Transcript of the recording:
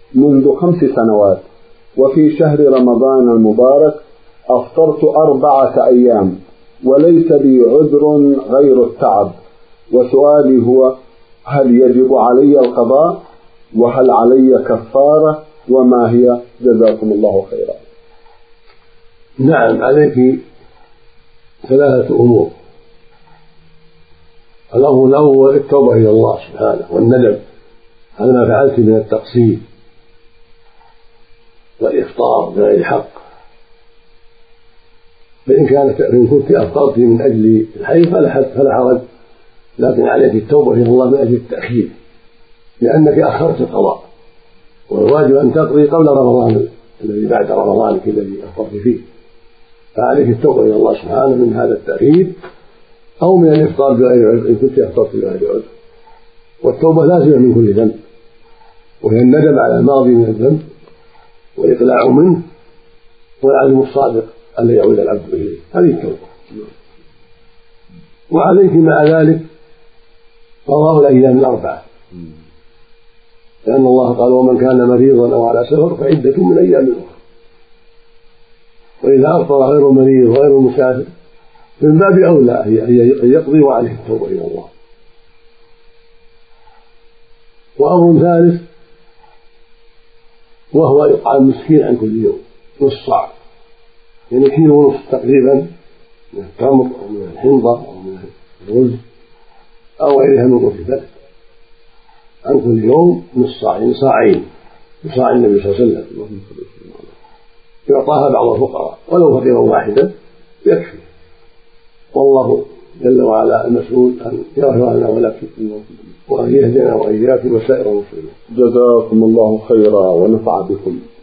منذ 5 سنوات، وفي شهر رمضان المبارك أفطرت 4 أيام وليس لي عذر غير التعب، وسؤالي هو: هل يجب علي القضاء؟ وهل علي كفارة؟ وما هي؟ جزاكم الله خيرا. نعم، عليك 3 أمور. الأمر الأول التوبة إلى الله سبحانه والندم على ما فعلت من التقصير والإفطار بغير حق، فإن كنت أفطرت من أجل الحي فلا حرج، لكن عليك التوبة إلى الله من أجل التأخير، لأنك أخرت القضاء، والواجب أن تقضي قبل رمضان الذي بعد رمضانك الذي أفطرت فيه، فعليك التوبة إلى الله سبحانه من هذا التأخير أو من الإفطار بغير عذر إن كنت أفطرت بغير عذر. والتوبة لازمة من كل ذنب، وهي الندم على الماضي من الذنب والإقلاع منه والعزم الصادق ألا يعود العبد إليه، هذه التوبة. وعليك مع ذلك قضاء الأيام 4، لأن الله قال: ومن كان مريضا أو على سفر فعدة من أيام أخرى. وإذا أفطر غير مريض وغير مسافر من باب أولى أن يقضي وعليه التوبة إلى الله. وأمر ثالث وهو إطعام مسكين عن كل يوم نصف صاع، يعني 1.5 كيلو تقريبا من التمر أو من الحنطة أو من الرز أو غيرها من قوت البلد، عن كل يوم نصف صاع، يعني صاعين بصاع النبي صلى الله عليه وسلم، يعطاها بعض الفقراء ولو فقيرا واحدا يكفي. والله جل وعلا المسؤول أن يغفر لنا ولكم وأن يهدنا وإياكم وسائر المسلمين. جزاكم الله خيرا ونفع بكم.